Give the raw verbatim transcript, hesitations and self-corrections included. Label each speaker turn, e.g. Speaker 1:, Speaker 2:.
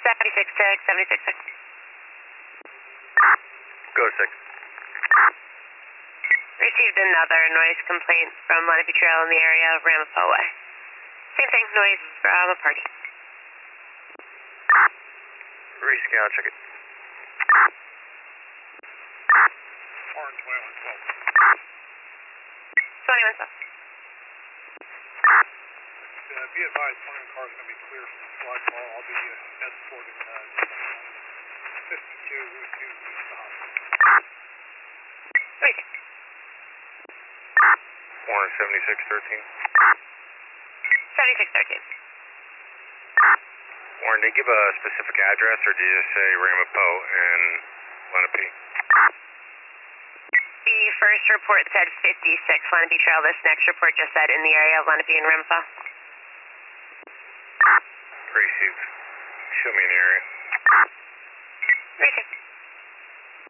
Speaker 1: seventy-six six, seventy-six six.
Speaker 2: Go six.
Speaker 1: Received another noise complaint from Lenape Trail in the area of Ramapo Way. Same thing, noise from a party.
Speaker 2: Rescan, check it.
Speaker 3: Orange twenty-one twelve.
Speaker 1: twenty-one twelve.
Speaker 3: Uh, be advised, one of the cars is going to be clear from the slide bar. I'll be uh, escorting uh, fifty-two to the stop.
Speaker 1: Wait.
Speaker 2: Warren seventy-six thirteen.
Speaker 1: seventy-six thirteen.
Speaker 2: Warren, did they give a specific address or did you just say Ramapo and Lenape?
Speaker 1: The first report said fifty-six Lenape Trail. This next report just said in the area of Lenape and Ramapo.
Speaker 2: Received. Show me an area.